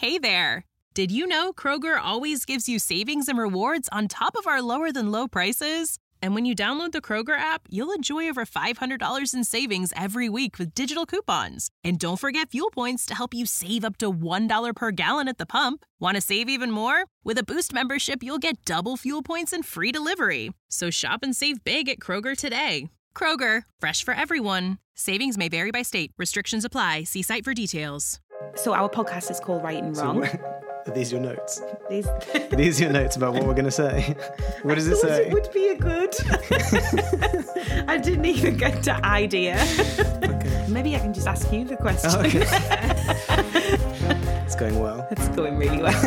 Hey there! Did you know Kroger always gives you savings and rewards on top of our lower than low prices? And when you download the Kroger app, you'll enjoy over $500 in savings every week with digital coupons. And don't forget fuel points to help you save up to $1 per gallon at the pump. Want to save even more? With a Boost membership, you'll get double fuel points and free delivery. So shop and save big at Kroger today. Kroger, fresh for everyone. Savings may vary by state. Restrictions apply. See site for details. So our podcast is called Right and Wrong. Are these your notes? These are your notes about what we're going to say? What does it say? It would be a good. I didn't even get to idea. Okay. Maybe I can just ask you the question. Oh, okay. It's going well. It's going really well.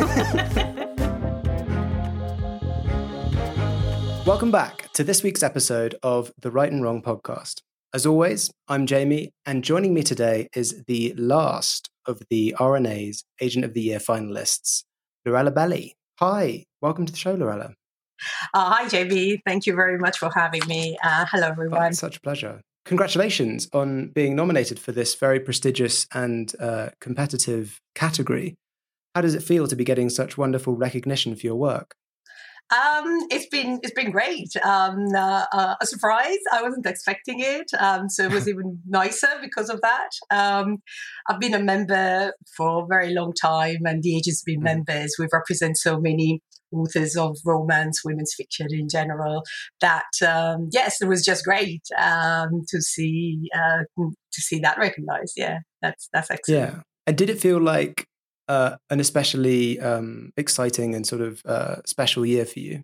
Welcome back to this week's episode of the Right and Wrong podcast. As always, I'm Jamie, and joining me today is the last of the RNA's Agent of the Year finalists, Lorella Belli. Hi, welcome to the show, Lorella. Hi, Jamie. Thank you very much for having me. Hello, everyone. It's such a pleasure. Congratulations on being nominated for this very prestigious and competitive category. How does it feel to be getting such wonderful recognition for your work? It's been great. A surprise. I wasn't expecting it. So it was even nicer because of that. I've been a member for a very long time, and the agency's been members. We represent so many authors of romance, women's fiction in general, that yes, it was just great to see that recognized. Yeah, that's excellent. Yeah. And did it feel like an especially exciting and sort of special year for you?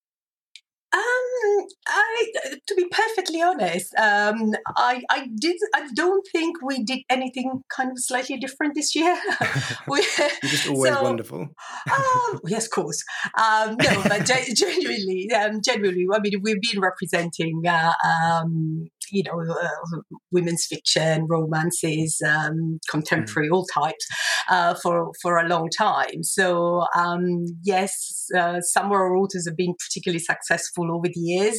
To be perfectly honest, I don't think we did anything kind of slightly different this year. You're just always wonderful. Yes, of course. No, but genuinely, I mean, we've been representing, women's fiction, romances, contemporary, all types, for a long time. So, yes, some of our authors have been particularly successful over the years.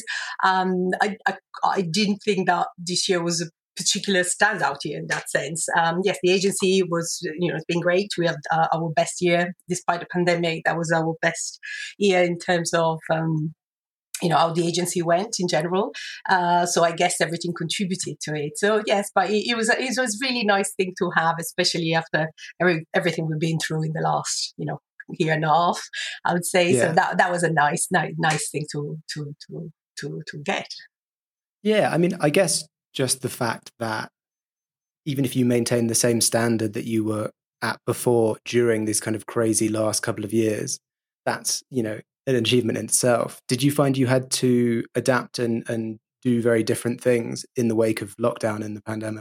I didn't think that this year was a particular standout year in that sense. Yes, the agency was, it's been great. We had our best year despite the pandemic. That was our best year in terms of how the agency went in general. So I guess everything contributed to it. So yes, but it was a really nice thing to have, especially after everything we've been through in the last, year and a half, I would say. Yeah. So that was a nice thing to get. Yeah, I mean, I guess just the fact that even if you maintain the same standard that you were at before during this kind of crazy last couple of years, that's, an achievement in itself. Did you find you had to adapt and do very different things in the wake of lockdown and the pandemic?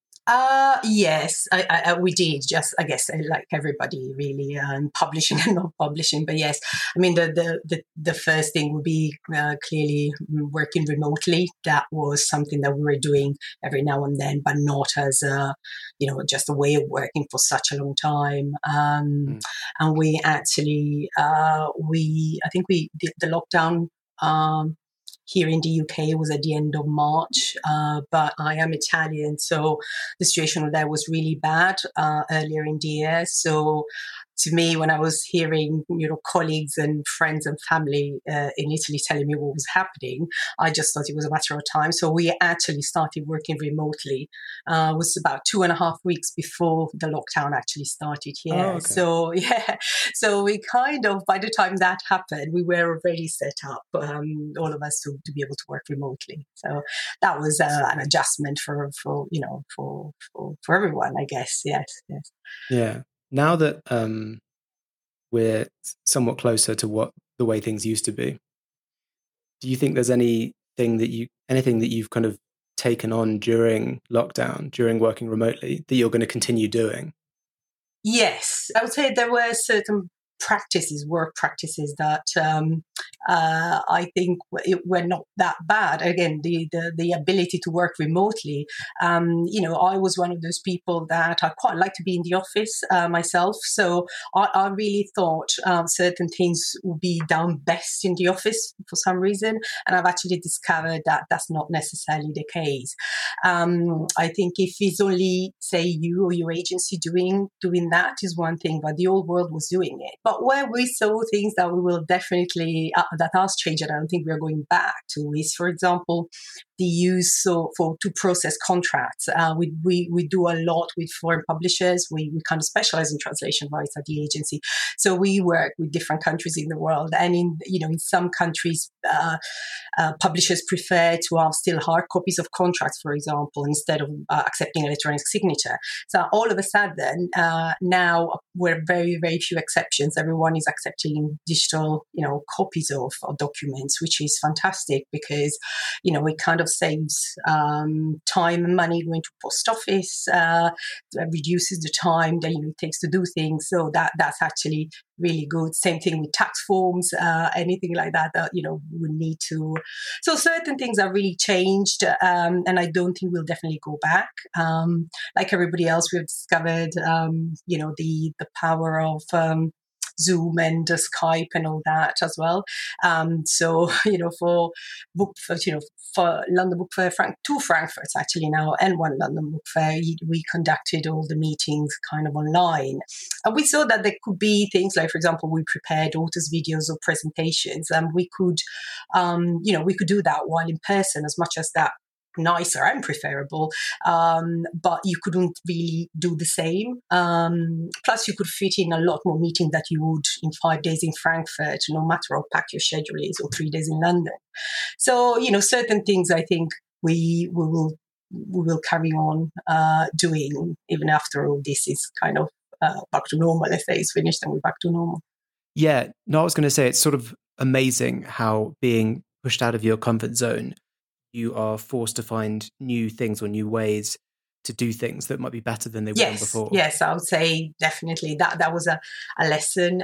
Yes, we did. Just, I guess, like everybody, really, publishing and not publishing. But yes, I mean, the first thing would be clearly working remotely. That was something that we were doing every now and then, but not as just a way of working for such a long time. And we actually, I think we did the lockdown. Here in the UK was at the end of March, but I am Italian, so the situation there was really bad earlier in the year. So to me, when I was hearing, colleagues and friends and family in Italy telling me what was happening, I just thought it was a matter of time. So we actually started working remotely. It was about 2.5 weeks before the lockdown actually started here. Oh, okay. So, yeah. So we kind of, by the time that happened, we were already set up, all of us to be able to work remotely. So that was an adjustment for everyone, I guess. Yes. Yeah. Now that we're somewhat closer to what the way things used to be, do you think there's anything that you've kind of taken on during lockdown, during working remotely, that you're going to continue doing? Yes, I would say there were certain work practices that I think were not that bad. Again, the ability to work remotely. I was one of those people that I quite like to be in the office myself. So I really thought certain things would be done best in the office for some reason. And I've actually discovered that that's not necessarily the case. I think if it's only, say, you or your agency doing that is one thing, but the whole world was doing it. But where we saw things that we will definitely, that has changed, and I don't think we're going back to, is, for example, the use to process contracts. We do a lot with foreign publishers. We kind of specialize in translation rights at the agency. So we work with different countries in the world. And in some countries, publishers prefer to have still hard copies of contracts, for example, instead of accepting electronic signature. So all of a sudden, now we're very, very few exceptions. Everyone is accepting digital, copies of documents, which is fantastic because, it kind of saves time and money going to post office, reduces the time that it takes to do things. So that's actually really good. Same thing with tax forms, anything like that we need to. So certain things are really changed, and I don't think we'll definitely go back. Like everybody else, we've discovered, the power of Zoom and Skype and all that as well. So for London Book Fair, two Frankfurts actually now, and one London Book Fair, we conducted all the meetings kind of online, and we saw that there could be things like, for example, we prepared authors' videos or presentations, and we could do that while in person, as much as that nicer and preferable, but you couldn't really do the same. Plus, you could fit in a lot more meetings that you would in 5 days in Frankfurt, no matter how packed your schedule is, or 3 days in London. So, certain things I think we will carry on doing even after all this is kind of back to normal. Let's say it's finished and we're back to normal. Yeah, no, I was going to say it's sort of amazing how being pushed out of your comfort zone, you are forced to find new things or new ways to do things that might be better than they were before. Yes, I would say definitely that was a lesson,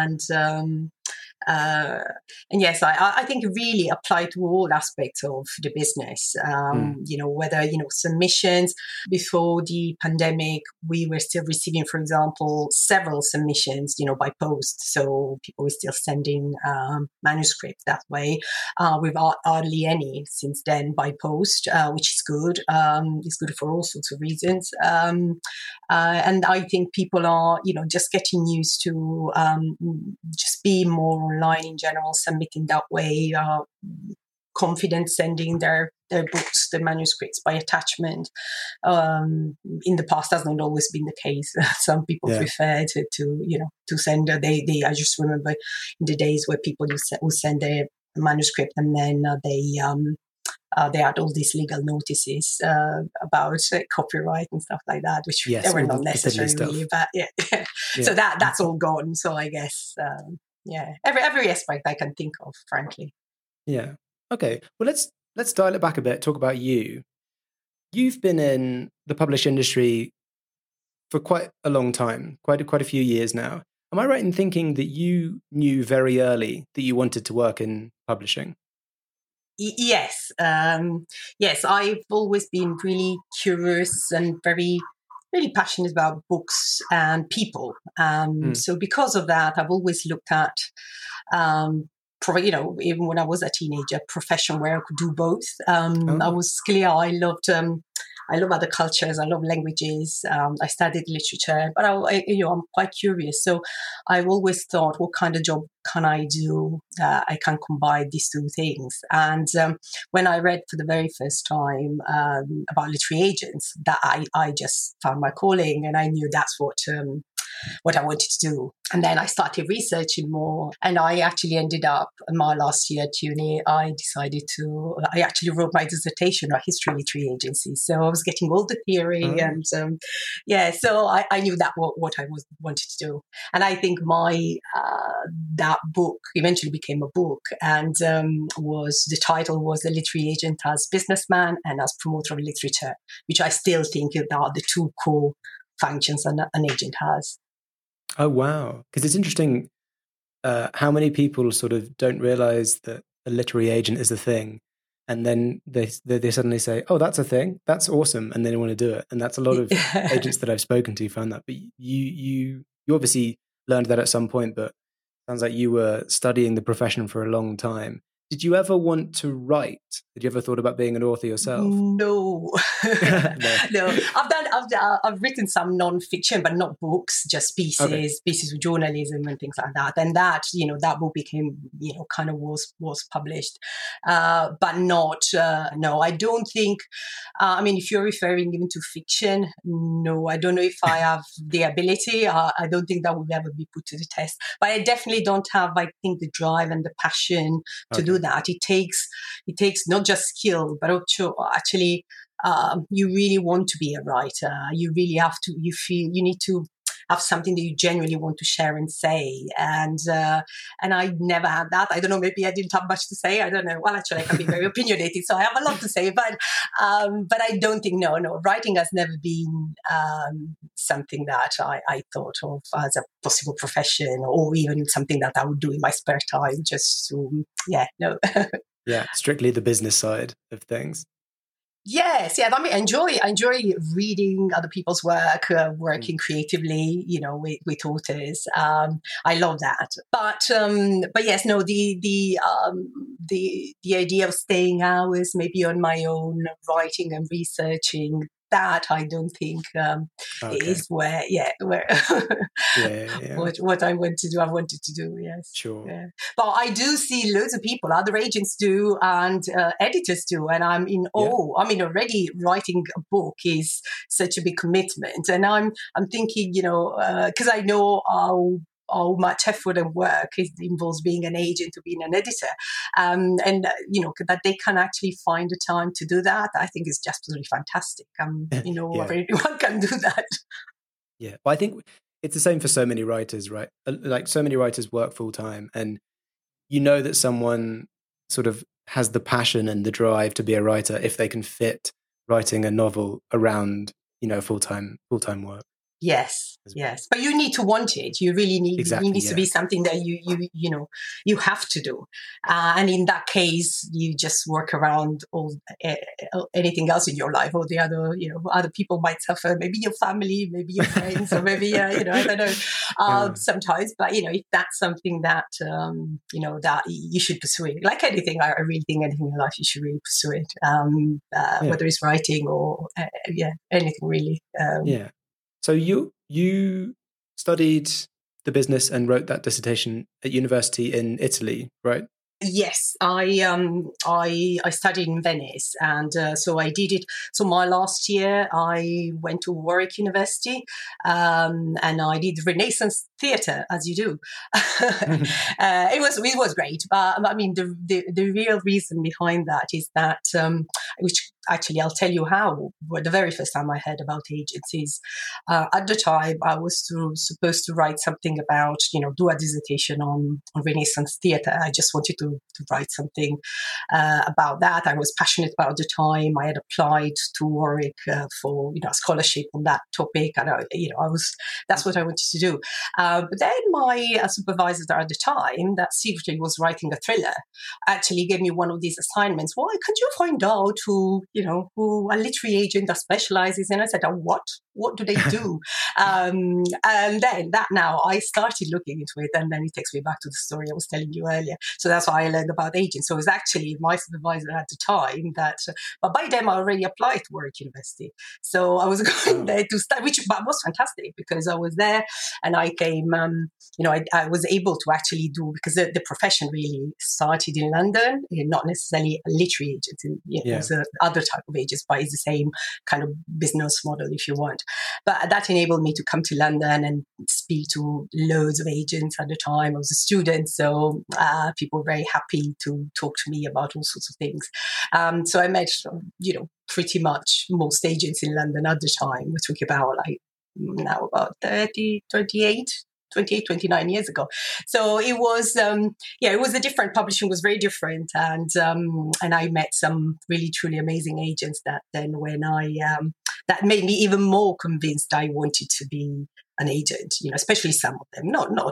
and yes, I think it really applied to all aspects of the business. Whether submissions. Before the pandemic, we were still receiving, for example, several submissions, by post. So people were still sending manuscripts that way. We've hardly any since then by post, which is good. It's good for all sorts of reasons. And I think people are, just getting used to just be more online in general, submitting that way, confident sending their books, the manuscripts by attachment. In the past, that's not always been the case. Some people prefer to send. I just remember in the days where people would send their manuscript and then they had all these legal notices about copyright and stuff like that, which they were not necessary really. But so that's all gone. So I guess every aspect I can think of, frankly. Yeah. Okay. Well, let's dial it back a bit. Talk about you. You've been in the published industry for quite a long time, quite a few years now. Am I right in thinking that you knew very early that you wanted to work in publishing? Yes. Yes, I've always been really curious and very, really passionate about books and people. So because of that, I've always looked at, even when I was a teenager, profession where I could do both. I was clear. I love other cultures. I love languages. I studied literature, but I'm quite curious. So I've always thought, what kind of job can I do? I can combine these two things. And when I read for the very first time about literary agents, that I just found my calling, and I knew that's what I wanted to do. And then I started researching more, and I actually ended up in my last year at uni. I actually wrote my dissertation on history of literary agencies. So I was getting all the theory and so I knew that what I wanted to do. And I think that book eventually became a book, and the title was The Literary Agent as Businessman and as Promoter of Literature, which I still think are the two core functions an agent has. Oh, wow. Because it's interesting how many people sort of don't realize that a literary agent is a thing, and then they suddenly say, "Oh, that's a thing. That's awesome," and they want to do it. And that's a lot of agents that I've spoken to found that. But you obviously learned that at some point, but sounds like you were studying the profession for a long time. Did you ever want to write? Did you ever thought about being an author yourself? No, no. I've written some non-fiction, but not books, just pieces of journalism and things like that. And that book became, kind of was published, but not. No, I don't think. I mean, if you're referring even to fiction, no, I don't know if I have the ability. I don't think that would ever be put to the test. But I definitely don't have, I think, the drive and the passion to do that. It takes not just skill, but also actually you really want to be a writer. You really have to. You feel you need to have something that you genuinely want to share and say. And I never had that. I don't know. Maybe I didn't have much to say. I don't know. Well, actually, I can be very opinionated, so I have a lot to say. But I don't think no. Writing has never been something that I thought of as a possible profession, or even something that I would do in my spare time. Just to, no. Yeah, strictly the business side of things. Yes, yeah. I mean, I enjoy reading other people's work, working creatively, with authors. I love that. But yes, no. The idea of staying hours, maybe on my own, writing and researching, that I don't think is where what I want to do. I wanted to do, yes. Sure. Yeah. But I do see loads of people, other agents do, and editors do, and I'm in awe. I mean, already writing a book is such a big commitment, and I'm thinking, because I know how much effort and work it involves being an agent or being an editor, that they can actually find the time to do that. I think is just really fantastic. Everyone can do that. Yeah, well, I think it's the same for so many writers, right? Like so many writers work full time, and that someone sort of has the passion and the drive to be a writer if they can fit writing a novel around, full time work. Yes, but you need to want it. You really need. Exactly, it needs to be something that you have to do. And in that case, you just work around anything else in your life, or the other people might suffer. Maybe your family, maybe your friends, or maybe I don't know. Sometimes, but if that's something that that you should pursue it. Like anything, I really think anything in life you should really pursue it. Whether it's writing or anything really. So you studied the business and wrote that dissertation at university in Italy, right? Yes, I studied in Venice, and so I did it. So my last year, I went to Warwick University, and I did Renaissance theatre, as you do. It was great, but I mean the real reason behind that is that which actually I'll tell you how. The very first time I heard about agencies, at the time I was supposed to write something about do a dissertation on Renaissance theatre. I just wanted to write something about that. I was passionate about the time. I had applied to Warwick for a scholarship on that topic, and that's what I wanted to do. But then my supervisor at the time, that secretly was writing a thriller, actually gave me one of these assignments. Why can't you find out who a literary agent that specializes in? I said, what? What do they do? And then now I started looking into it, and then it takes me back to the story I was telling you earlier. So that's why I learned about agents. So it was actually my supervisor at the time but by then I already applied to Warwick University. So I was going there to study, which was fantastic because I was there and I came, I was able to actually do, because the profession really started in London, not necessarily a literary agent, it was other type of agents, but it's the same kind of business model if you want. But that enabled me to come to London and speak to loads of agents at the time. I was a student, so people were very happy to talk to me about all sorts of things. So I met, pretty much most agents in London at the time. We're talking about now about 29 years ago. So it was, it was a different, publishing was very different. And I met some really, truly amazing agents that that made me even more convinced I wanted to be an agent, especially some of them, not all.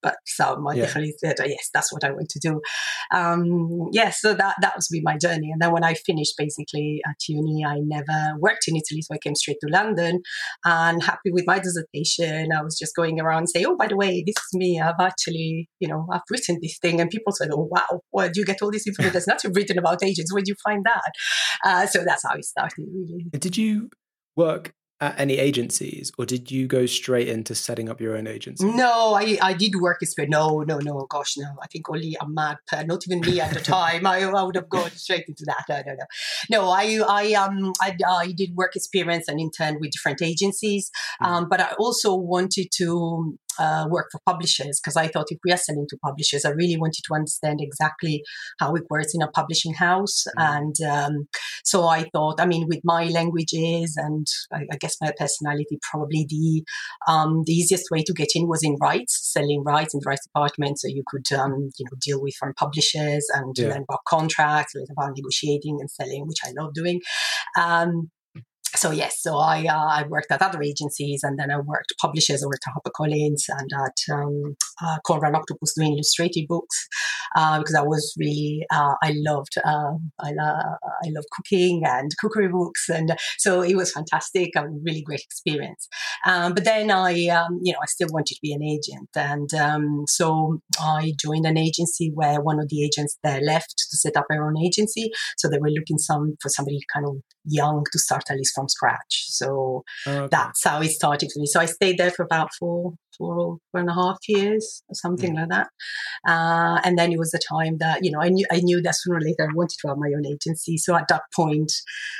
but some I definitely said, yes, that's what I want to do. So that was my journey. And then when I finished basically at uni, I never worked in Italy, so I came straight to London, and happy with my dissertation. I was just going around and say, oh, by the way, this is me. I've actually, I've written this thing. And people said, oh, wow, where do you get all this information? There's nothing written about agents. Where do you find that? So that's how it started, really. Did you work at any agencies, or did you go straight into setting up your own agency? No, I did work experience. No, gosh, no. I think only a mad person, not even me at the time. I would have gone straight into that. No, I did work experience and interned with different agencies, but I also wanted to work for publishers, because I thought if we are selling to publishers, I really wanted to understand exactly how it works in a publishing house. And so I thought, with my languages and I guess my personality, probably the easiest way to get in was in rights, selling rights in the rights department. So you could deal with foreign publishers and learn about contracts, learn about negotiating and selling, which I love doing. So I worked at other agencies, and then I worked publishers. I worked at HarperCollins and at Conrad Octopus doing illustrated books, because I was really I loved cooking and cookery books, and so it was fantastic. A really great experience. But then I still wanted to be an agent, and so I joined an agency where one of the agents there left to set up her own agency. So they were looking for somebody kind of young to start at least from scratch. So that's how it started for me. So I stayed there for about four and a half years or something like that. And then it was the time that, I knew that sooner or later I wanted to have my own agency. So at that point,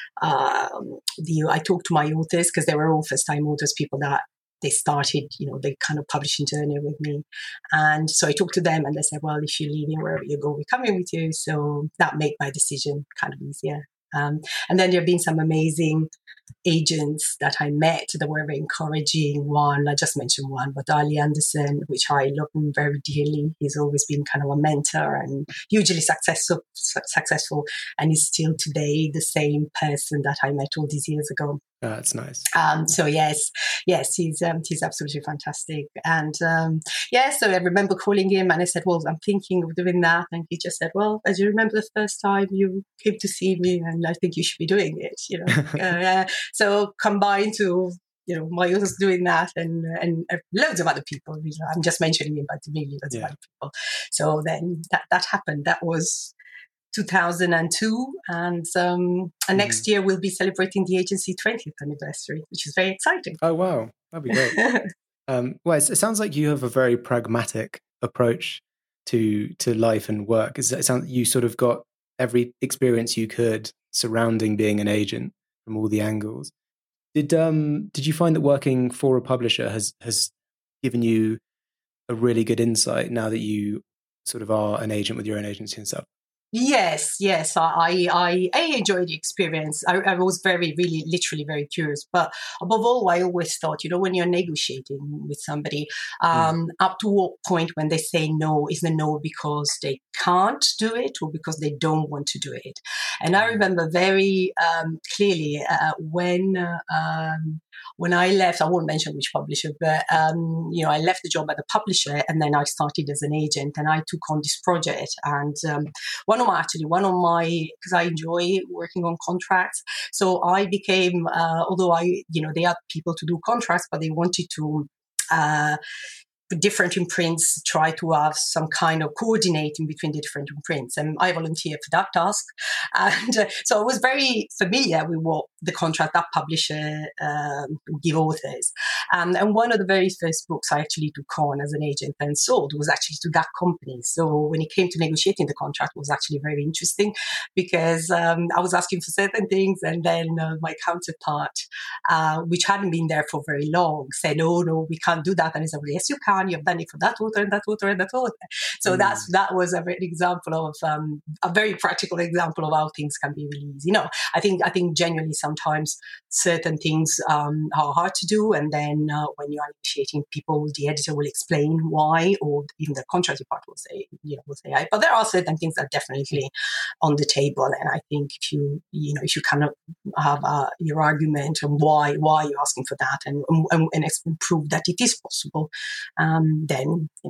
I talked to my authors, because they were all first-time authors, people that they started, they kind of publishing journey with me. And so I talked to them and they said, well, if you're leaving, wherever you go, we're coming with you. So that made my decision kind of easier. And then there have been some amazing agents that I met that were very encouraging. One, I just mentioned one, but Ali Anderson, which I love him very dearly. He's always been kind of a mentor and hugely successful, and is still today the same person that I met all these years ago. That's nice. So yes, he's absolutely fantastic. And so I remember calling him and I said, well, I'm thinking of doing that. And he just said, well, as you remember the first time you came to see me, and I think you should be doing it, So combined to, my authors doing that and loads of other people. I'm just mentioning him, but really loads of other people. So then that happened. That was 2002, and next year we'll be celebrating the agency 20th anniversary, which is very exciting. Oh wow, that'd be great. Well, it sounds like you have a very pragmatic approach to life and work. It sounds like you sort of got every experience you could surrounding being an agent from all the angles. Did you find that working for a publisher has given you a really good insight now that you sort of are an agent with your own agency and stuff? Yes. I enjoyed the experience. I was really, literally very curious. But above all, I always thought, when you're negotiating with somebody, up to what point when they say no, is the no because they can't do it or because they don't want to do it? And I remember very clearly when I left, I won't mention which publisher, but I left the job at the publisher, and then I started as an agent, and I took on this project. And one of my, because I enjoy working on contracts, so I became, although they had people to do contracts, but they wanted to different imprints try to have some kind of coordinating between the different imprints, and I volunteered for that task. And so I was very familiar with what the contract that publisher give authors. And one of the very first books I actually took on as an agent and sold was actually to that company. So when it came to negotiating the contract, it was actually very interesting, because I was asking for certain things, and then my counterpart, which hadn't been there for very long, said, no, we can't do that. And I said, well, yes, you can. You've done it for that author and that author and that author. So that was a very example of a very practical example of how things can be really easy. I think genuinely sometimes certain things are hard to do, and then when you are negotiating, the editor will explain why, or even the contract department will say, but there are certain things that are definitely on the table. And I think if you kind of have your argument and why you're asking for that, and prove that it is possible, then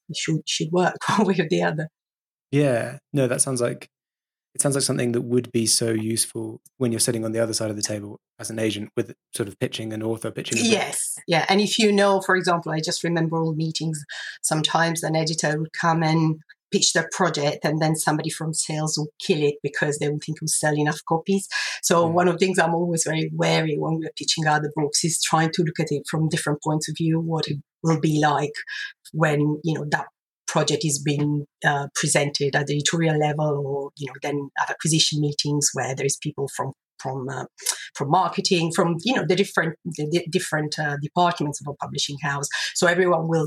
should work one way or the other. Yeah, no, it sounds like something that would be so useful when you're sitting on the other side of the table as an agent with sort of pitching an author, pitching a book. Yes, yeah. And if you know, for example, I just remember all meetings, sometimes an editor would come and pitch their project and then somebody from sales will kill it because they would think it will sell enough copies. So one of the things I'm always very wary when we're pitching other books is trying to look at it from different points of view, what it will be like when, that project is being presented at the editorial level, or then at acquisition meetings where there's people from marketing, from the different departments of a publishing house. So everyone will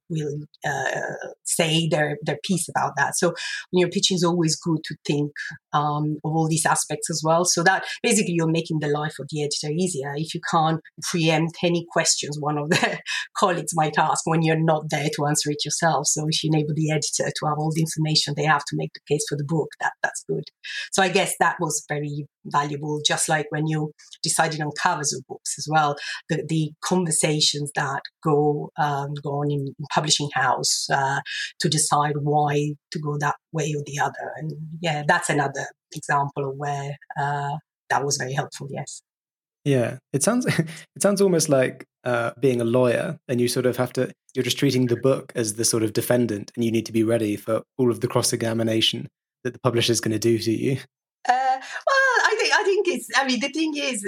say their piece about that. So when you're pitching, it's always good to think of all these aspects as well. So that basically you're making the life of the editor easier if you can't preempt any questions one of their colleagues might ask when you're not there to answer it yourself. So if you enable the editor to have all the information they have to make the case for the book, that's good. So I guess that was very valuable, just like when you decided on covers of books as well, the conversations that go on in publishing house to decide why to go that way or the other. And yeah, that's another example of where that was very helpful. Yes. Yeah, it sounds almost like being a lawyer, and you sort of you're just treating the book as the sort of defendant, and you need to be ready for all of the cross-examination that the publisher is going to do to you. I think it's. I mean, the thing is,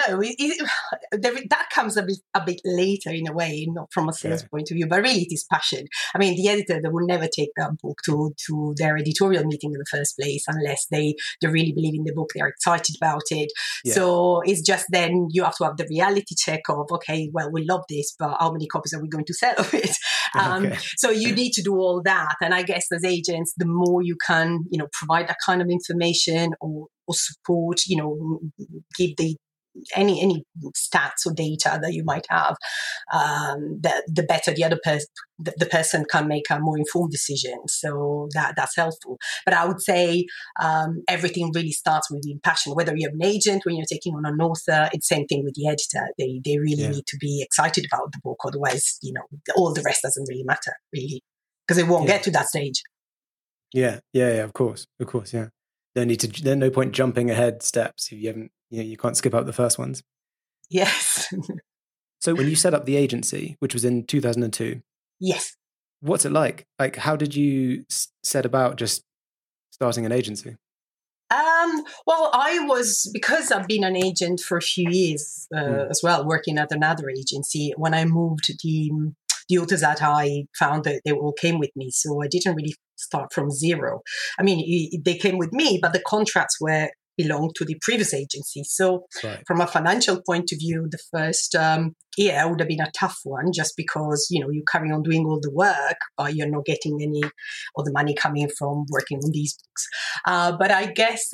that comes a bit later in a way, not from a sales point of view, but really it is passion. I mean, the editor, they will never take that book to their editorial meeting in the first place unless they really believe in the book, they're excited about it. Yeah. So it's just then you have to have the reality check of, okay, well, we love this, but how many copies are we going to sell of it? So you need to do all that. And I guess as agents, the more you can, provide that kind of information or support, give any stats or data that you might have, the better the person can make a more informed decision. So that's helpful. But I would say everything really starts with being passionate. Whether you're an agent, when you're taking on an author, it's the same thing with the editor. They really need to be excited about the book. Otherwise, all the rest doesn't really matter, really, because it won't get to that stage. Yeah, of course, yeah. There's no point jumping ahead steps if you haven't, you can't skip out the first ones. Yes. So when you set up the agency, which was in 2002. Yes. What's it like? Like, how did you set about just starting an agency? Well, because I've been an agent for a few years as well, working at another agency. When I moved, the authors that I found, that they all came with me. So I didn't really start from zero. I mean, they came with me, but the contracts belonged to the previous agency. So from a financial point of view, the first year would have been a tough one, just because, you carry on doing all the work, but you're not getting any of the money coming from working on these books. But I guess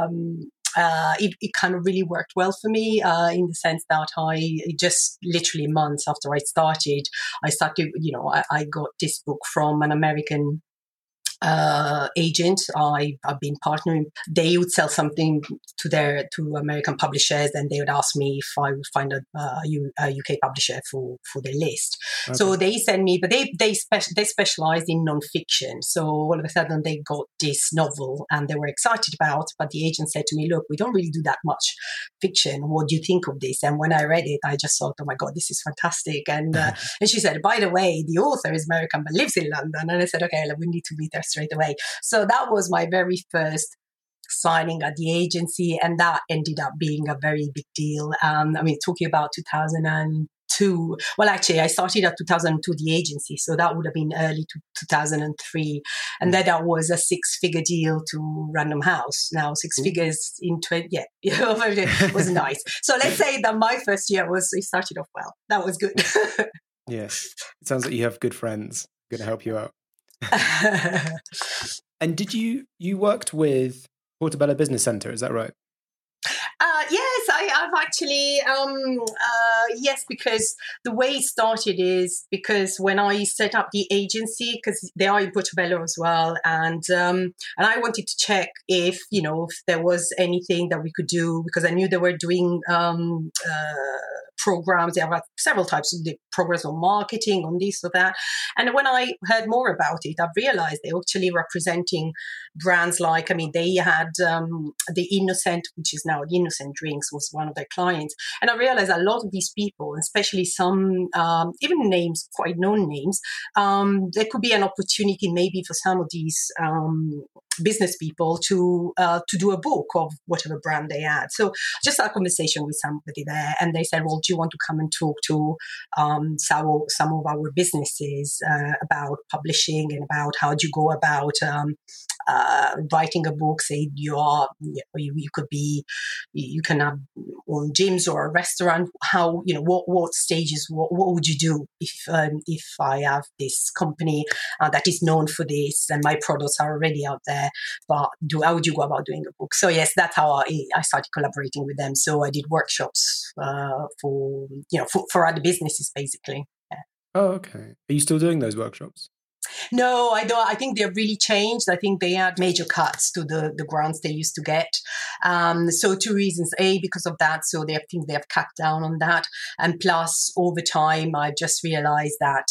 it kind of really worked well for me in the sense that I just literally months after I started, I got this book from an American agent. I've been partnering. They would sell something to American publishers, and they would ask me if I would find a UK publisher for their list. Okay. So they send me, but they specialized in non-fiction. So all of a sudden they got this novel and they were excited about. But the agent said to me, "Look, we don't really do that much fiction. What do you think of this?" And when I read it, I just thought, "Oh my God, this is fantastic!" And and she said, "By the way, the author is American but lives in London." And I said, "Okay, we need to meet there straight away." So that was my very first signing at the agency, and that ended up being a very big deal. Talking about 2002. Well, actually, I started at 2002, the agency, so that would have been early 2003, and then that was a 6-figure deal to Random House. Now, 6 figures in 20, it was nice. So let's say that my first year it started off well. That was good. Yes, it sounds like you have good friends going to help you out. And did you worked with Portobello Business Centre, is that right? Yes, I've actually, yes, because the way it started is because when I set up the agency, because they are in Portobello as well, and I wanted to check if there was anything that we could do, because I knew they were doing programs. They have several types of the programs on marketing, on this or that. And when I heard more about it, I realized they're actually representing brands like, I mean, they had the Innocent, which is now the Innocent Drinks, was one of their clients. And I realized a lot of these people, especially some, even names, quite known names, there could be an opportunity maybe for some of these business people to do a book of whatever brand they had. So just had a conversation with somebody there, and they said, well, do you want to come and talk to some of our businesses about publishing and about how do you go about writing a book? Say you can have own gyms or a restaurant. How, what stages, what would you do if I have this company that is known for this and my products are already out there, but how would you go about doing a book? So yes, that's how I started collaborating with them. So I did workshops for other businesses, basically. Yeah. Oh, okay. Are you still doing those workshops? No, I don't. I think they've really changed. I think they had major cuts to the grants they used to get. So 2 reasons. A, because of that. So they have cut down on that. And plus, over time, I just realized that,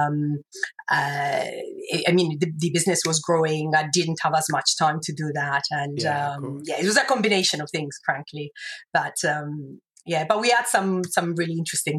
the business was growing. I didn't have as much time to do that. And it was a combination of things, frankly. But but we had some really interesting,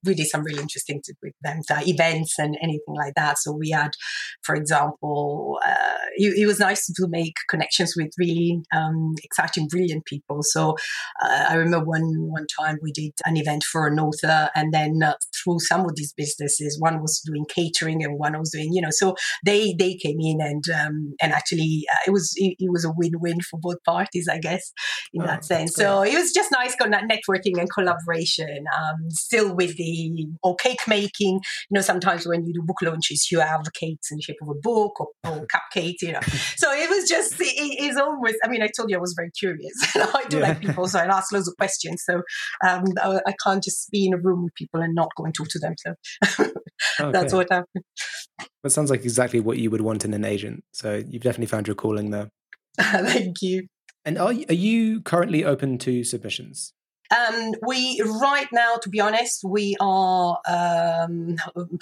with them, events and anything like that. So we had, for example, it was nice to make connections with really exciting, brilliant people. So I remember one time we did an event for an author, and then through some of these businesses, one was doing catering and one was doing, so they came in and actually it was a win-win for both parties, I guess, in that sense. So it was just nice networking and collaboration, still with or cake making. Sometimes when you do book launches, you have cakes in the shape of a book or cupcakes, So it was just, it's always, I told you I was very curious. I do like people, so I ask loads of questions. So I can't just be in a room with people and not go and talk to them. So that's what happened. That sounds like exactly what you would want in an agent. So you've definitely found your calling there. Thank you. And are you currently open to submissions? We right now, to be honest, we're telling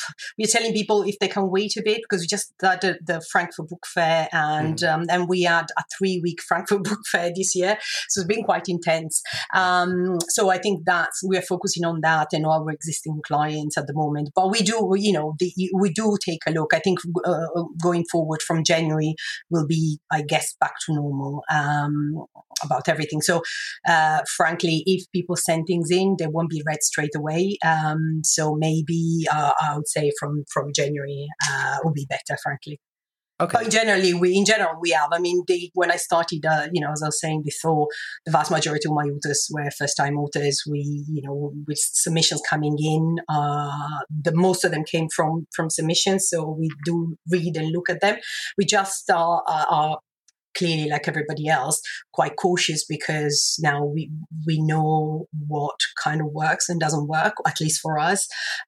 people if they can wait a bit, because we just had the Frankfurt Book Fair and we had a 3-week Frankfurt Book Fair this year, so it's been quite intense. So I think that we are focusing on that and our existing clients at the moment. But we do, we do take a look. I think going forward from January will be, I guess, back to normal about everything. So frankly, if people send things in, they won't be read straight away. So maybe I would say from January will be better, frankly. Okay. But in general, we have. When I started, as I was saying before, the vast majority of my authors were first-time authors. We, with submissions coming in, the most of them came from submissions. So we do read and look at them. We just are clearly, like everybody else, quite cautious, because now we know what kind of works and doesn't work, at least for us.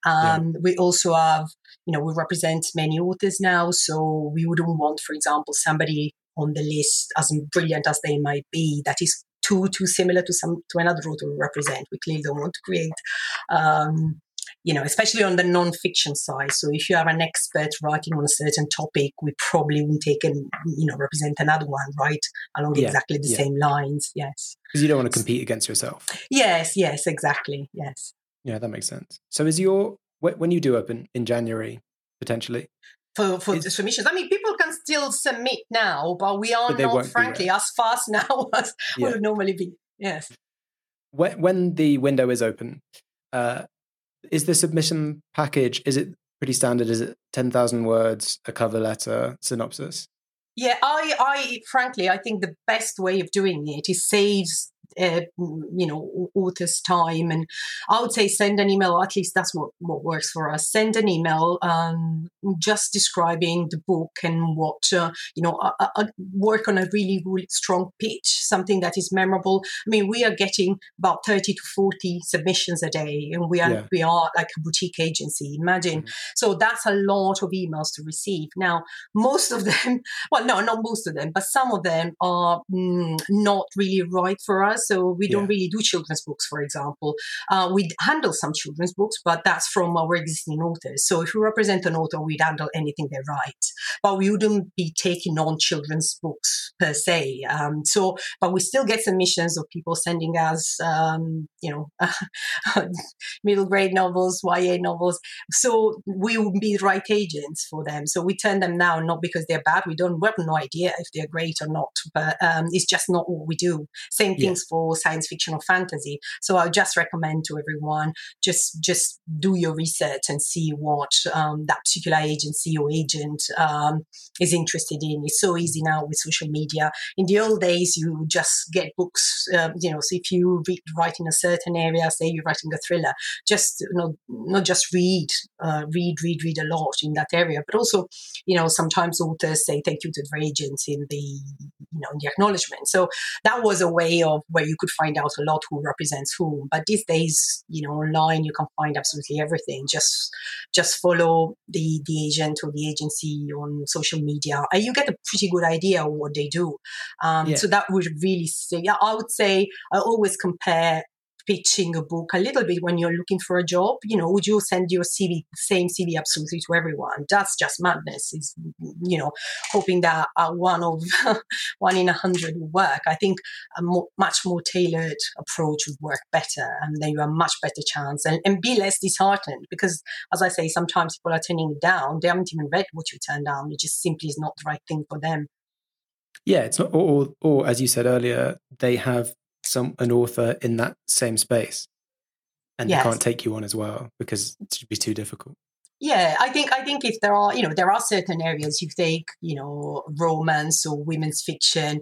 We also have, we represent many authors now, so we wouldn't want, for example, somebody on the list, as brilliant as they might be, that is too similar to another author we represent. We clearly don't want to create especially on the non-fiction side. So if you have an expert writing on a certain topic, we probably won't take and, represent another one, right? Along exactly the same lines. Yes. Because you don't want to compete against yourself. Yes, exactly. Yes. Yeah, that makes sense. So when you do open in January, potentially? For the submissions. People can still submit now, but we are not, frankly, as fast now as we would normally be. Yes. When the window is open, is the submission package, is it pretty standard? Is it 10,000 words, a cover letter, synopsis? Yeah, I frankly, I think the best way of doing it is saves author's time, and I would say send an email. At least that's what works for us. Send an email just describing the book and what work on a really, really strong pitch, something that is memorable. We are getting about 30 to 40 submissions a day, and we are like a boutique agency. Imagine. So that's a lot of emails to receive. Now, most of them, well, no, not most of them, but some of them are not really right for us. So we don't really do children's books, for example. We handle some children's books, but that's from our existing authors. So if we represent an author, we'd handle anything they write. But we wouldn't be taking on children's books per se. But we still get submissions of people sending us, middle grade novels, YA novels. So we would be the right agents for them. So we turn them down, not because they're bad. We have no idea if they're great or not, but it's just not what we do. Same things for science fiction or fantasy. So I just recommend to everyone, just do your research and see what that particular agency or agent is interested in. It's so easy now with social media. In the old days, you just get books, so if you write in a certain area, say you're writing a thriller, just not just read a lot in that area, but also, sometimes authors say thank you to their agents in the acknowledgement. So that was a way of where you could find out a lot who represents whom. But these days, online, you can find absolutely everything. Just follow the agent or the agency on social media, and you get a pretty good idea of what they do. So that would really say, I would say, I always compare pitching a book a little bit when you're looking for a job. Would you send your CV, same CV absolutely to everyone? That's just madness. It's, hoping that one in 100 will work. I think a much more tailored approach would work better, and then you have a much better chance and be less disheartened, because, as I say, sometimes people are turning it down. They haven't even read what you turn down. It just simply is not the right thing for them. Yeah, it's not, or as you said earlier, they have an author in that same space, and they can't take you on as well because it should be too difficult. Yeah, I think if there are certain areas, you take, romance or women's fiction,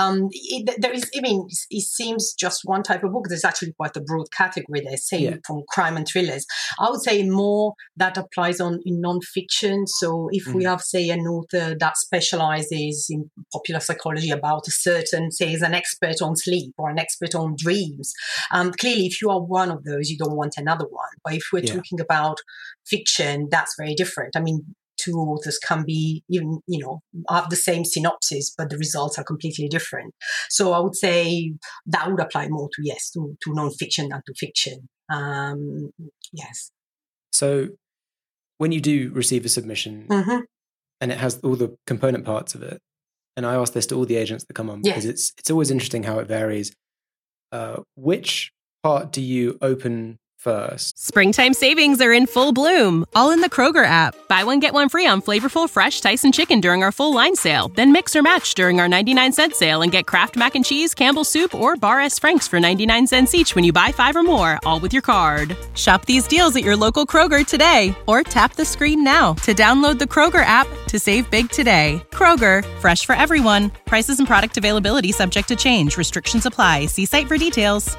it seems just one type of book. There's actually quite a broad category there, say from crime and thrillers. I would say more that applies in non-fiction. So if we have, say, an author that specializes in popular psychology about a certain, say, is an expert on sleep or an expert on dreams, clearly if you are one of those, you don't want another one. But if we're talking about fiction, that's very different. I mean, two authors can be even, have the same synopsis, but the results are completely different. So I would say that would apply more to non-fiction than to fiction. Yes. So when you do receive a submission and it has all the component parts of it, and I ask this to all the agents that come on, because it's always interesting how it varies. Which part do you open first? Springtime savings are in full bloom, all in the Kroger app. Buy one, get one free on flavorful fresh Tyson chicken during our full line sale. Then mix or match during our 99-cent sale and get Kraft Mac and Cheese, Campbell's Soup, or Bar S. Frank's for 99 cents each when you buy 5 or more, all with your card. Shop these deals at your local Kroger today, or tap the screen now to download the Kroger app to save big today. Kroger, fresh for everyone. Prices and product availability subject to change. Restrictions apply. See site for details.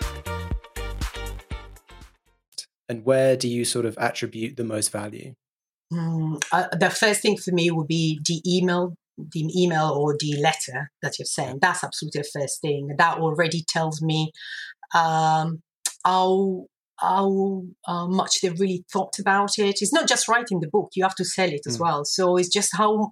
And where do you sort of attribute the most value? The first thing for me would be the email or the letter that you're sent. That's absolutely the first thing. That already tells me how much they've really thought about it. It's not just writing the book; you have to sell it as well. So it's just how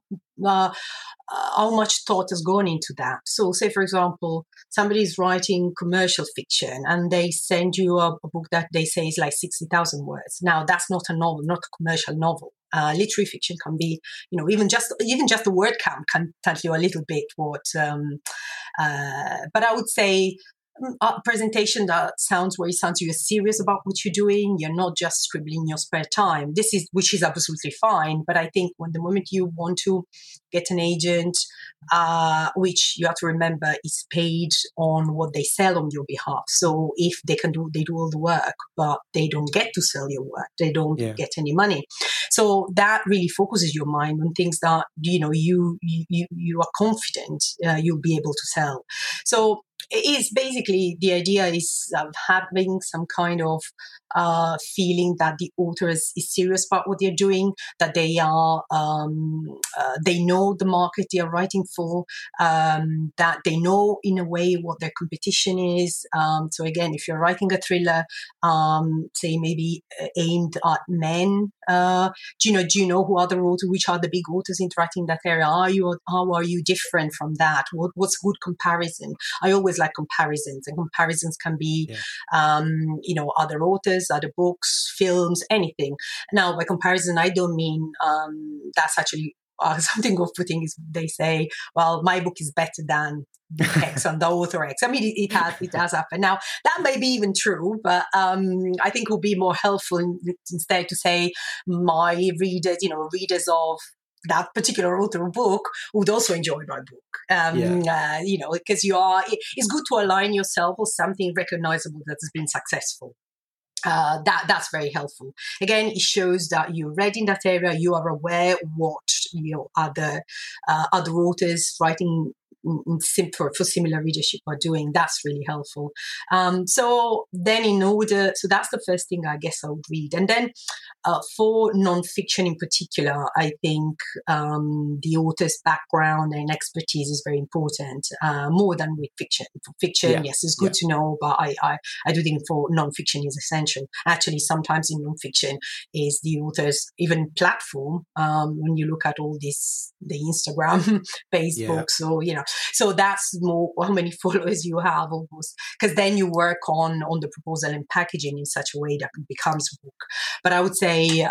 much thought has gone into that. So say, for example, somebody's writing commercial fiction and they send you a book that they say is like 60,000 words. Now, that's not a novel, not a commercial novel. Literary fiction can be, even just the word count can tell you a little bit what. But I would say a presentation that sounds you're serious about what you're doing. You're not just scribbling in your spare time. Which is absolutely fine. But I think when the moment you want to get an agent, which you have to remember is paid on what they sell on your behalf. So if they do all the work, but they don't get to sell your work, they don't get any money. So that really focuses your mind on things that you are confident you'll be able to sell. So it is basically, the idea is having some kind of feeling that the author is serious about what they're doing, that they are they know the market they are writing for, that they know in a way what their competition is. So again, if you're writing a thriller, say maybe aimed at men, Do you know who are the authors, which are the big authors interacting in that area? How are you different from that? What's good comparison? I always like comparisons, and comparisons can be, other authors, other books, films, anything. Now, by comparison, I don't mean that's actually something off-putting is they say, well, my book is better than X and the author X. I mean, it does happen. Now, that may be even true, but I think it would be more helpful instead to say my readers, readers of that particular author book would also enjoy my book. Because it's good to align yourself with something recognizable that has been successful. That's very helpful. Again, it shows that you're read in that area. You are aware what other authors writing for similar readership are doing. That's really helpful. So that's the first thing I guess I would read. And then for nonfiction in particular, I think the author's background and expertise is very important, more than with fiction. For fiction, yes, it's good to know, but I do think for nonfiction is essential. Actually, sometimes in nonfiction is the author's even platform. When you look at all this, the Instagram, Facebook, so that's more how many followers you have almost, because then you work on the proposal and packaging in such a way that it becomes a book. But I would say,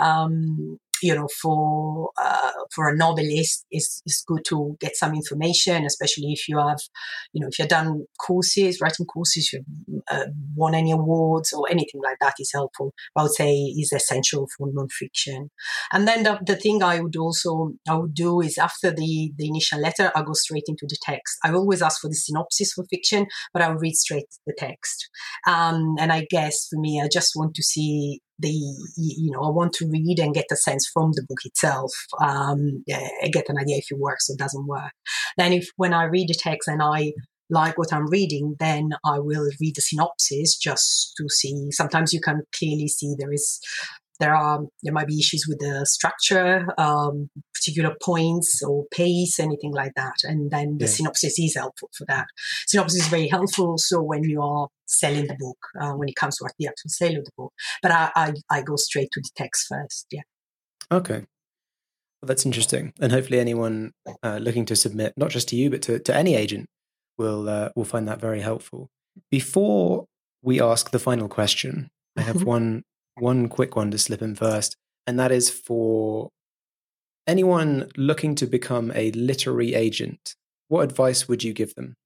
for a novelist, it's good to get some information, especially if you have, if you've done writing courses, you've won any awards or anything like that is helpful. I would say is essential for nonfiction. And then the thing I would do is after the initial letter, I go straight into the text. I always ask for the synopsis for fiction, but I will read straight the text. And I guess for me, I just want to see I want to read and get a sense from the book itself. Get an idea if it works or doesn't work. Then when I read the text and I like what I'm reading, then I will read the synopsis just to see. Sometimes you can clearly see there might be issues with the structure, particular points or pace, anything like that. And then the synopsis is helpful for that. Synopsis is very helpful. So when you are selling the book, when it comes to the actual sale of the book, but I go straight to the text first. Yeah. Okay. Well, that's interesting. And hopefully anyone looking to submit, not just to you, but to any agent will find that very helpful. Before we ask the final question, I have one quick one to slip in first, and that is for anyone looking to become a literary agent. What advice would you give them?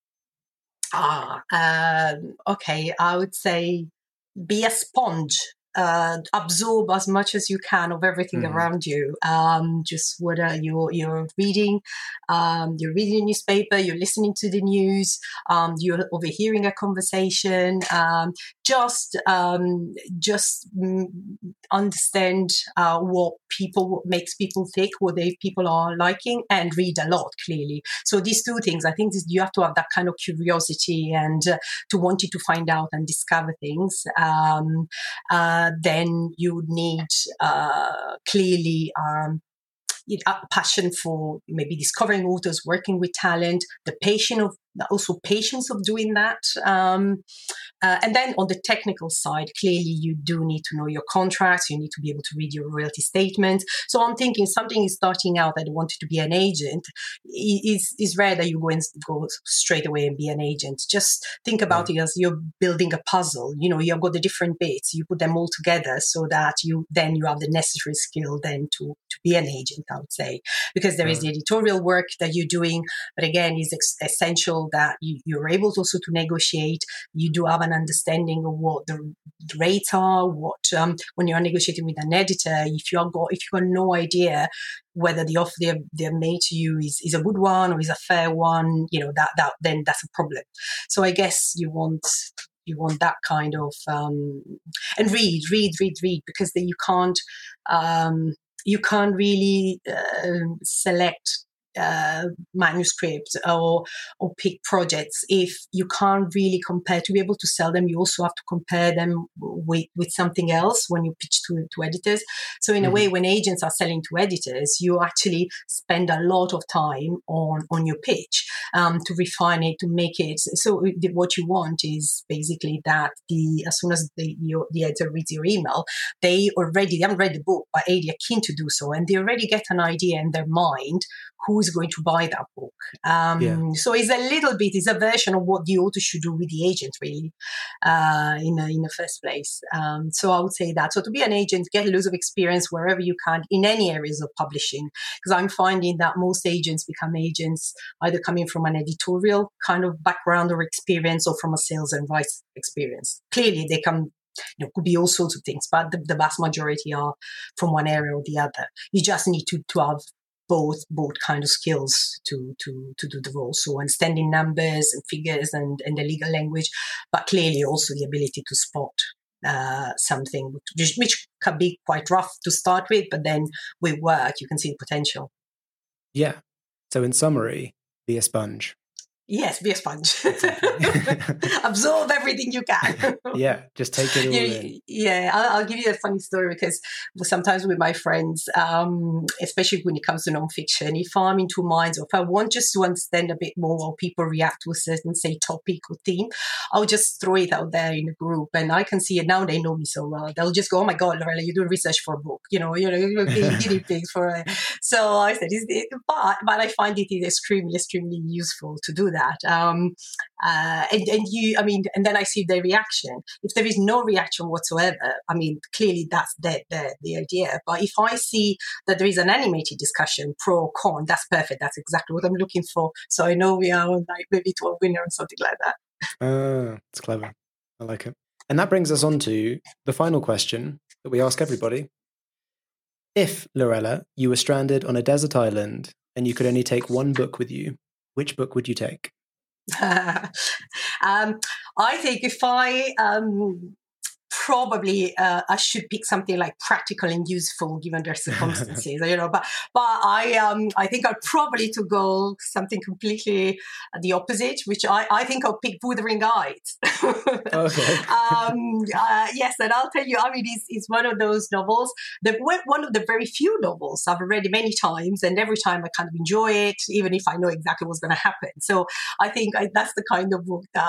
Okay, I would say be a sponge. Absorb as much as you can of everything around you. Just whether you're reading a newspaper, you're listening to the news, you're overhearing a conversation. Just understand what makes people think, what people are liking, and read a lot. Clearly, so these two things. I think you have to have that kind of curiosity and to wanting to find out and discover things. Then you would need clearly a passion for maybe discovering authors, working with talent, the patience of doing that. And then on the technical side, clearly you do need to know your contracts. You need to be able to read your royalty statement. So I'm thinking something is starting out that wanted to be an agent. It's rare that you go straight away and be an agent. Just think about it as you're building a puzzle. You've got the different bits. You put them all together so that you have the necessary skill then to be an agent, I would say, because there is the editorial work that you're doing. But again, it's essential that you're able also to negotiate. You do have an understanding of what the rates are, when you're negotiating with an editor, if you've got no idea whether the offer they've made to you is a good one or is a fair one, then that's a problem. So I guess you want that kind of and read because then you can't really select manuscripts or pick projects if you can't really compare. To be able to sell them, you also have to compare them with something else when you pitch to editors. So in a way, when agents are selling to editors, you actually spend a lot of time on your pitch to refine it, to make it. So what you want is basically that as soon as the editor reads your email, they haven't read the book, but they are keen to do so, and they already get an idea in their mind who is going to buy that book. So it's a version of what the author should do with the agent, really, in the first place. So I would say that. So to be an agent, get loads of experience wherever you can in any areas of publishing, because I'm finding that most agents become agents either coming from an editorial kind of background or experience, or from a sales and advice experience. Clearly, they can. Could be all sorts of things, but the vast majority are from one area or the other. You just need to have both kind of skills to do the role. So understanding numbers and figures and the legal language, but clearly also the ability to spot something which can be quite rough to start with, but then with work you can see the potential. Yeah. So in summary, be a sponge. Yes, be a sponge. Absorb everything you can. Yeah, just take it all in. Yeah, I'll give you a funny story, because sometimes with my friends, especially when it comes to nonfiction, if I'm in two minds, or if I want just to understand a bit more how people react to a certain, say, topic or theme, I'll just throw it out there in a group, and I can see it now. They know me so well. They'll just go, "Oh my God, Lorella, you're doing research for a book. You're guinea pigs for a..." So I said, but I find it is extremely useful to do that. And then I see their reaction. If there is no reaction whatsoever, clearly that's the idea. But if I see that there is an animated discussion, pro or con, that's perfect. That's exactly what I'm looking for. So I know we are like maybe to a winner or something like that. It's clever. I like it. And that brings us on to the final question that we ask everybody. If, Lorella, you were stranded on a desert island and you could only take one book with you, which book would you take? I think if I probably I should pick something like practical and useful given their circumstances, But I think I'd probably to go something completely the opposite, which I think I'll pick Wuthering Heights. Okay. Yes, and I'll tell you, it's one of those novels, one of the very few novels I've read many times, and every time I kind of enjoy it, even if I know exactly what's going to happen. So I think that's the kind of book that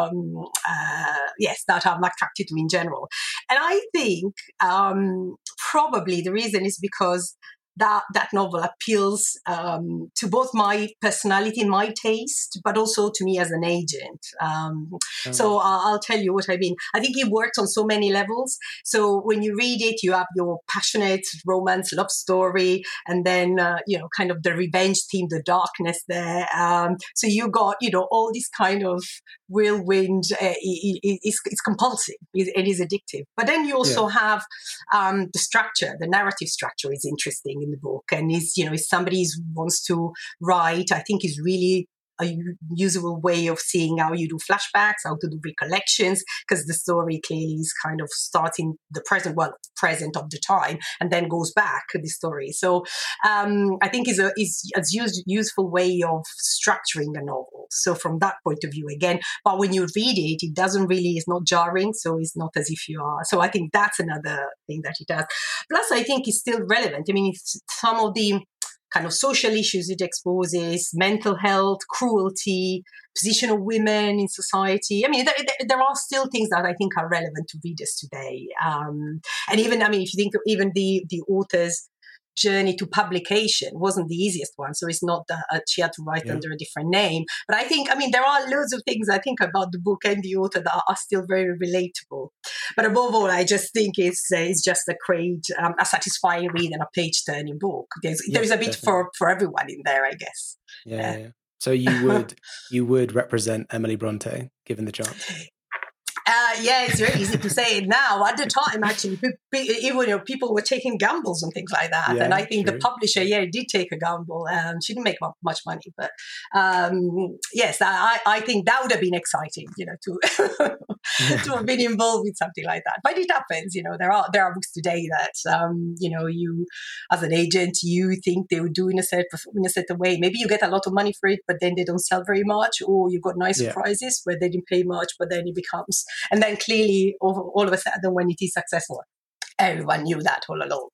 that I'm attracted to in general. And I think probably the reason is because that novel appeals to both my personality and my taste, but also to me as an agent. So I'll tell you what I mean. I think it works on so many levels. So when you read it, you have your passionate romance, love story, and then, kind of the revenge theme, the darkness there. So you got, all this kind of whirlwind. It's compulsive. It is addictive. But then you also have the structure, the narrative structure is interesting in the book, and is somebody who wants to write, I think is really a usable way of seeing how you do flashbacks, how to do recollections, because the story clearly is kind of starting the present of the time, and then goes back to the story. So I think is a useful way of structuring a novel. So from that point of view, again, but when you read it, it doesn't really, it's not jarring. So it's not as if you are. So I think that's another thing that it does. Plus, I think it's still relevant. It's some of the kind of social issues it exposes, mental health, cruelty, position of women in society. There are still things that I think are relevant to readers today. And even, if you think even the author's journey to publication wasn't the easiest one. So it's not that she had to write under a different name. But I think, there are loads of things I think about the book and the author that are still very relatable. But above all, I just think it's just a great, a satisfying read and a page-turning book. There's a bit for everyone in there, I guess. Yeah. So you would represent Emily Bronte, given the chance? Yeah, it's very easy to say it now. At the time, actually, even people were taking gambles and things like that. And I think the publisher, did take a gamble. She didn't make much money, but yes, I think that would have been exciting, to to have been involved with something like that. But it happens, there are books today that you as an agent, you think they would do in a certain way. Maybe you get a lot of money for it, but then they don't sell very much, or you've got nice surprises where they didn't pay much, but then it becomes, and then clearly all of a sudden when it is successful, everyone knew that all along.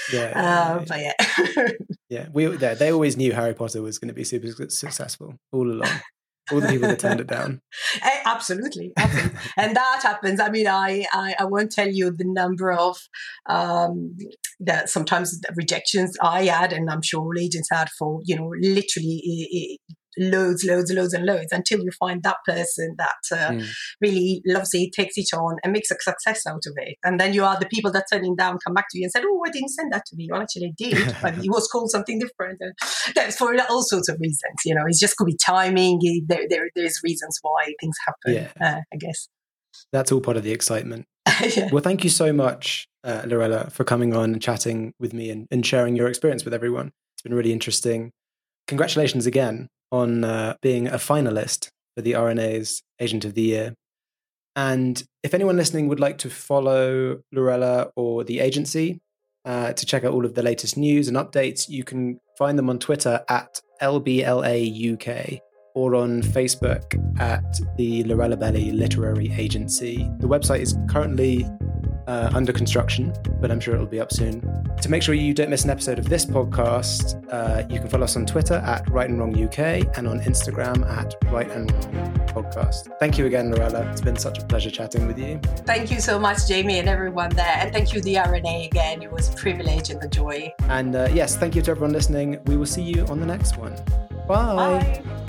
But they always knew Harry Potter was going to be super successful all along. All the people that turned it down. Absolutely. And that happens. I mean, I won't tell you the number of sometimes the rejections I had, and I'm sure all agents had, for, literally loads and loads, until you find that person that really loves it, takes it on, and makes a success out of it. And then you are the people that turn it down, come back to you and said, "Oh, I didn't send that to me." Well, actually, I did, but it was called something different. And that's for all sorts of reasons. It just could be timing. There's reasons why things happen. I guess that's all part of the excitement. Well, thank you so much, Lorella, for coming on and chatting with me and sharing your experience with everyone. It's been really interesting. Congratulations again on being a finalist for the RNA's Agent of the Year. And if anyone listening would like to follow Lorella or the agency to check out all of the latest news and updates, you can find them on Twitter at LBLA UK or on Facebook at the Lorella Belli Literary Agency. The website is currently under construction, but I'm sure it'll be up soon. To make sure you don't miss an episode of this podcast, you can follow us on Twitter at Right and Wrong UK and on Instagram at Right and Wrong Podcast. Thank you again, Lorella. It's been such a pleasure chatting with you. Thank you so much, Jamie, and everyone there. And thank you, the RNA, again. It was a privilege and a joy. And yes, thank you to everyone listening. We will see you on the next one. Bye. Bye.